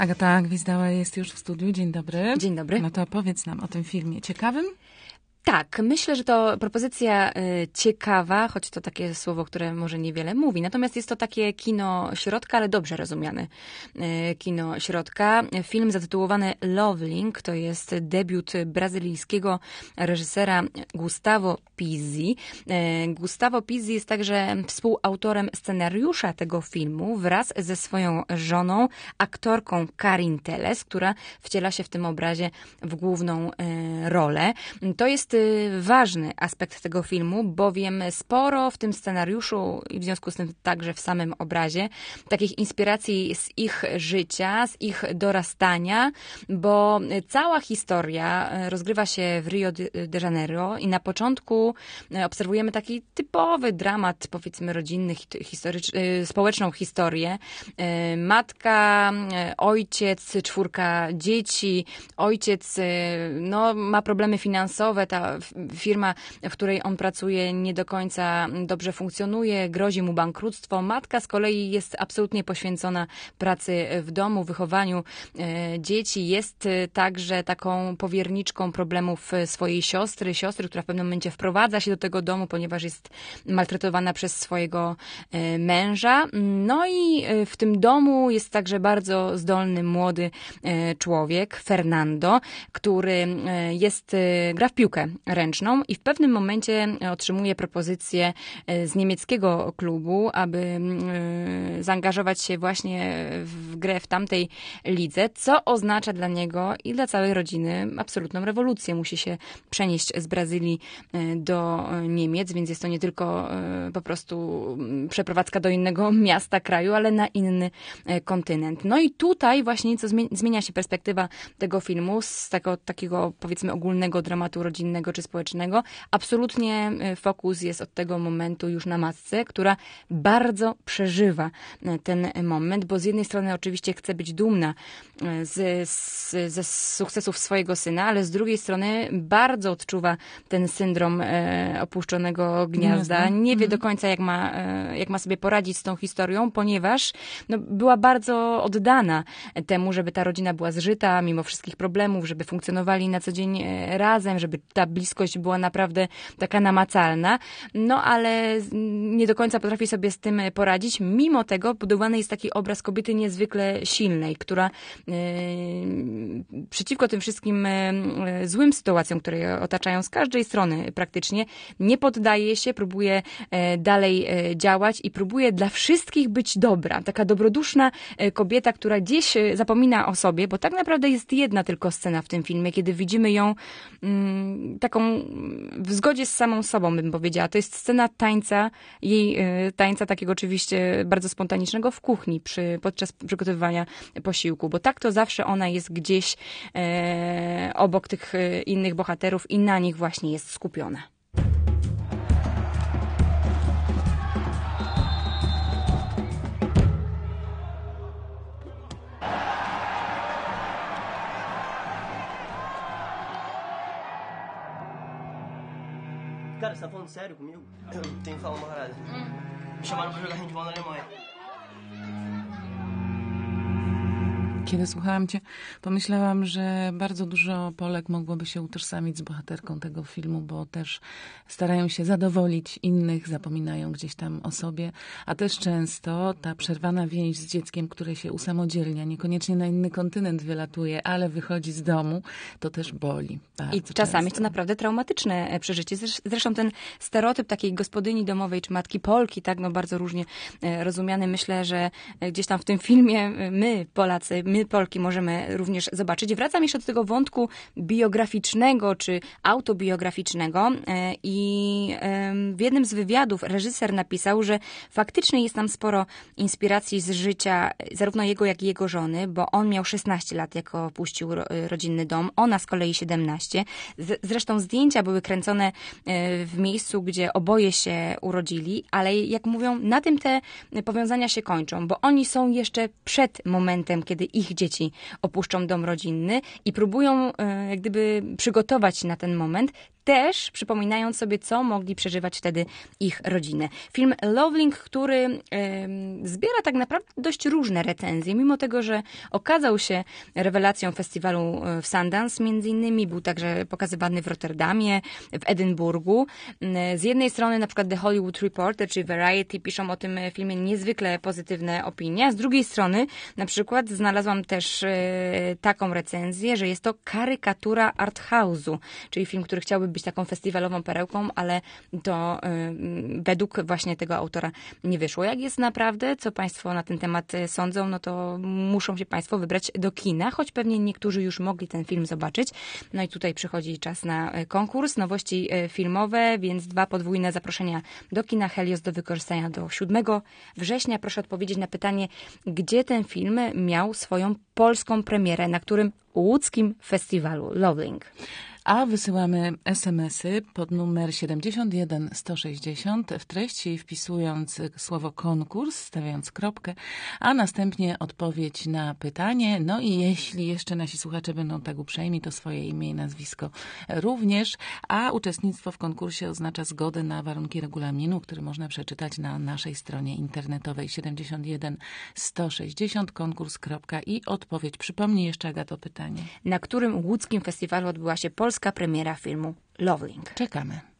Agata Gwizdała jest już w studiu. Dzień dobry. Dzień dobry. No to opowiedz nam o tym filmie. Ciekawym? Tak, myślę, że to propozycja ciekawa, choć to takie słowo, które może niewiele mówi. Natomiast jest to takie kino środka, ale dobrze rozumiane kino środka. Film zatytułowany Loveling to jest debiut brazylijskiego reżysera Gustavo Pizzi. Gustavo Pizzi jest także współautorem scenariusza tego filmu wraz ze swoją żoną, aktorką Karin Teles, która wciela się w tym obrazie w główną rolę. To jest ważny aspekt tego filmu, bowiem sporo w tym scenariuszu i w związku z tym także w samym obrazie takich inspiracji z ich życia, z ich dorastania, bo cała historia rozgrywa się w Rio de Janeiro i na początku obserwujemy taki typowy dramat, powiedzmy rodzinny, społeczną historię. Matka, ojciec, 4 dzieci, ojciec ma problemy finansowe, ta firma, w której on pracuje, nie do końca dobrze funkcjonuje, grozi mu bankructwo. Matka z kolei jest absolutnie poświęcona pracy w domu, wychowaniu dzieci. Jest także taką powierniczką problemów swojej siostry, która w pewnym momencie wprowadza się do tego domu, ponieważ jest maltretowana przez swojego męża. No i w tym domu jest także bardzo zdolny, młody człowiek, Fernando, który gra w piłkę ręczną i w pewnym momencie otrzymuje propozycję z niemieckiego klubu, aby zaangażować się właśnie w grę w tamtej lidze, co oznacza dla niego i dla całej rodziny absolutną rewolucję. Musi się przenieść z Brazylii do Niemiec, więc jest to nie tylko po prostu przeprowadzka do innego miasta, kraju, ale na inny kontynent. No i tutaj właśnie nieco zmienia się perspektywa tego filmu z takiego powiedzmy ogólnego dramatu rodzinnego czy społecznego. Absolutnie fokus jest od tego momentu już na matce, która bardzo przeżywa ten moment, bo z jednej strony oczywiście chce być dumna ze sukcesów swojego syna, ale z drugiej strony bardzo odczuwa ten syndrom opuszczonego gniazda. Nie wie do końca, jak ma sobie poradzić z tą historią, ponieważ była bardzo oddana temu, żeby ta rodzina była zżyta, mimo wszystkich problemów, żeby funkcjonowali na co dzień razem, żeby ta bliskość była naprawdę taka namacalna, ale nie do końca potrafi sobie z tym poradzić. Mimo tego budowany jest taki obraz kobiety niezwykle silnej, która przeciwko tym wszystkim złym sytuacjom, które je otaczają z każdej strony praktycznie, nie poddaje się, próbuje dalej działać i próbuje dla wszystkich być dobra. Taka dobroduszna kobieta, która gdzieś zapomina o sobie, bo tak naprawdę jest jedna tylko scena w tym filmie, kiedy widzimy ją taką w zgodzie z samą sobą, bym powiedziała. To jest scena tańca, jej tańca takiego oczywiście bardzo spontanicznego w kuchni podczas przygotowywania posiłku, bo tak to zawsze ona jest gdzieś obok tych innych bohaterów i na nich właśnie jest skupiona. Cara, você tá falando sério comigo? Eu tenho que falar uma parada. Me chamaram pra jogar handball na Alemanha. Kiedy słuchałam cię, pomyślałam, że bardzo dużo Polek mogłoby się utożsamić z bohaterką tego filmu, bo też starają się zadowolić innych, zapominają gdzieś tam o sobie, a też często ta przerwana więź z dzieckiem, które się usamodzielnia, niekoniecznie na inny kontynent wylatuje, ale wychodzi z domu, to też boli. I czasami jest to naprawdę traumatyczne przeżycie. Zresztą ten stereotyp takiej gospodyni domowej, czy matki Polki, tak, bardzo różnie rozumiany. Myślę, że gdzieś tam w tym filmie my, Polacy, my Polki możemy również zobaczyć. Wracam jeszcze do tego wątku biograficznego, czy autobiograficznego i w jednym z wywiadów reżyser napisał, że faktycznie jest tam sporo inspiracji z życia zarówno jego, jak i jego żony, bo on miał 16 lat, jak opuścił rodzinny dom, ona z kolei 17. Zresztą zdjęcia były kręcone w miejscu, gdzie oboje się urodzili, ale jak mówią, na tym te powiązania się kończą, bo oni są jeszcze przed momentem, kiedy ich dzieci opuszczą dom rodzinny i próbują jak gdyby przygotować się na ten moment. też przypominając sobie, co mogli przeżywać wtedy ich rodziny. Film Loveling, który zbiera tak naprawdę dość różne recenzje, mimo tego, że okazał się rewelacją festiwalu w Sundance, między innymi był także pokazywany w Rotterdamie, w Edynburgu. Z jednej strony na przykład The Hollywood Reporter czy Variety piszą o tym filmie niezwykle pozytywne opinie, a z drugiej strony na przykład znalazłam też taką recenzję, że jest to karykatura arthouse'u, czyli film, który chciałby być taką festiwalową perełką, ale to według właśnie tego autora nie wyszło. Jak jest naprawdę, co Państwo na ten temat sądzą, no to muszą się Państwo wybrać do kina, choć pewnie niektórzy już mogli ten film zobaczyć. No i tutaj przychodzi czas na konkurs, nowości filmowe, więc 2 podwójne zaproszenia do kina Helios do wykorzystania do 7 września. Proszę odpowiedzieć na pytanie, gdzie ten film miał swoją polską premierę, na którym łódzkim festiwalu Loveling. A wysyłamy SMS-y pod numer 71160 w treści wpisując słowo konkurs, stawiając kropkę, a następnie odpowiedź na pytanie. No i jeśli jeszcze nasi słuchacze będą tak uprzejmi, to swoje imię i nazwisko również, a uczestnictwo w konkursie oznacza zgodę na warunki regulaminu, który można przeczytać na naszej stronie internetowej 71160 konkurs.i odpowiedź. Przypomnij jeszcze, Agato, pytanie. Na którym łódzkim festiwalu odbyła się polska premiera filmu Loveling. Czekamy.